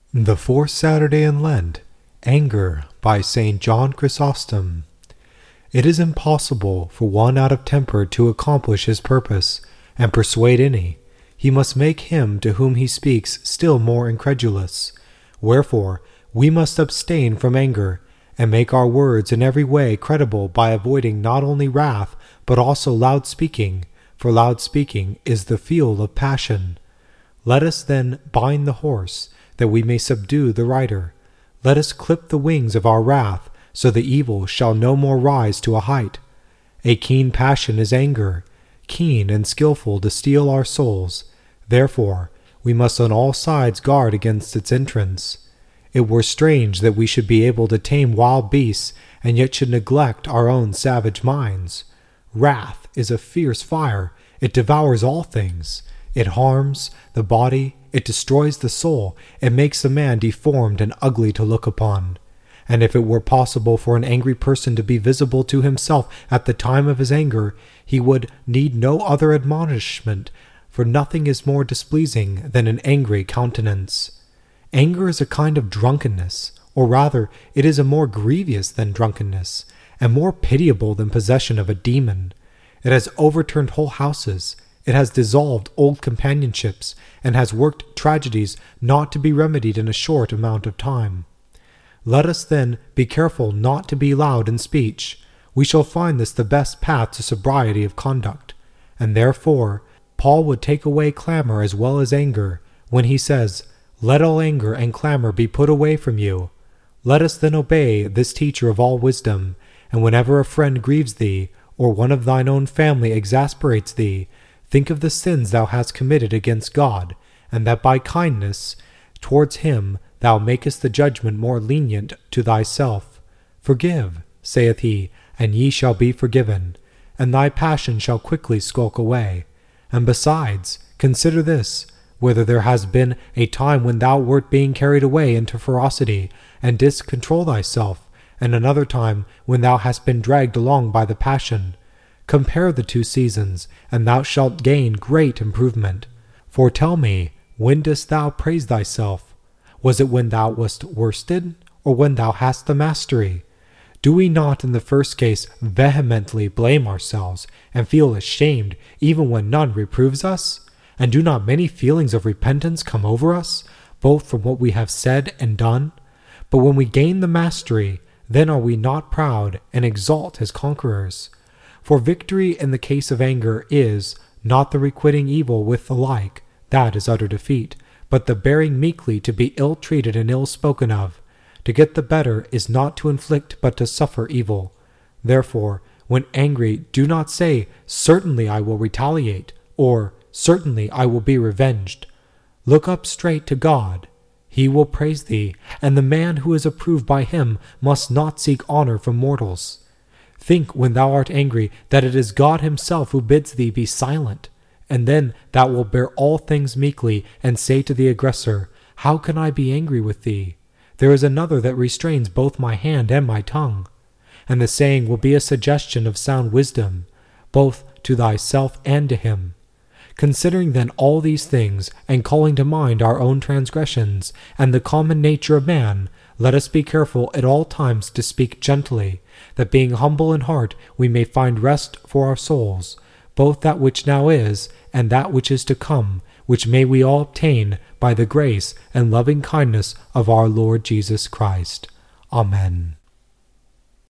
The Fourth Saturday in Lent, Anger by St. John Chrysostom. It is impossible for one out of temper to accomplish his purpose, and persuade any. He must make him to whom he speaks still more incredulous. Wherefore, we must abstain from anger, and make our words in every way credible by avoiding not only wrath, but also loud speaking, for loud speaking is the fuel of passion. Let us then bind the horse, that we may subdue the rider. Let us clip the wings of our wrath, so the evil shall no more rise to a height. A keen passion is anger, keen and skilful to steal our souls. Therefore, we must on all sides guard against its entrance. It were strange that we should be able to tame wild beasts, and yet should neglect our own savage minds. Wrath is a fierce fire. It devours all things. It harms the body, it destroys the soul, it makes a man deformed and ugly to look upon. And if it were possible for an angry person to be visible to himself at the time of his anger, he would need no other admonishment, for nothing is more displeasing than an angry countenance. Anger is a kind of drunkenness, or rather, it is a more grievous than drunkenness, and more pitiable than possession of a demon. It has overturned whole houses. It has dissolved old companionships, and has worked tragedies not to be remedied in a short amount of time. Let us then be careful not to be loud in speech. We shall find this the best path to sobriety of conduct. And therefore, Paul would take away clamor as well as anger, when he says, "Let all anger and clamor be put away from you." Let us then obey this teacher of all wisdom, and whenever a friend grieves thee, or one of thine own family exasperates thee, think of the sins thou hast committed against God, and that by kindness towards him thou makest the judgment more lenient to thyself. Forgive, saith he, and ye shall be forgiven, and thy passion shall quickly skulk away. And besides, consider this, whether there has been a time when thou wert being carried away into ferocity, and didst control thyself, and another time when thou hast been dragged along by the passion. Compare the two seasons, and thou shalt gain great improvement. For tell me, when dost thou praise thyself? Was it when thou wast worsted, or when thou hast the mastery? Do we not in the first case vehemently blame ourselves, and feel ashamed even when none reproves us? And do not many feelings of repentance come over us, both from what we have said and done? But when we gain the mastery, then are we not proud, and exult as conquerors? For victory in the case of anger is not the requiting evil with the like, that is utter defeat, but the bearing meekly to be ill-treated and ill-spoken of. To get the better is not to inflict but to suffer evil. Therefore, when angry, do not say, "Certainly I will retaliate," or "Certainly I will be revenged." Look up straight to God. He will praise thee, and the man who is approved by him must not seek honor from mortals. Think when thou art angry that it is God himself who bids thee be silent, and then thou wilt bear all things meekly, and say to the aggressor, "How can I be angry with thee? There is another that restrains both my hand and my tongue." And the saying will be a suggestion of sound wisdom, both to thyself and to him. Considering then all these things, and calling to mind our own transgressions, and the common nature of man, let us be careful at all times to speak gently, that being humble in heart we may find rest for our souls, both that which now is, and that which is to come, which may we all obtain by the grace and loving kindness of our Lord Jesus Christ. Amen.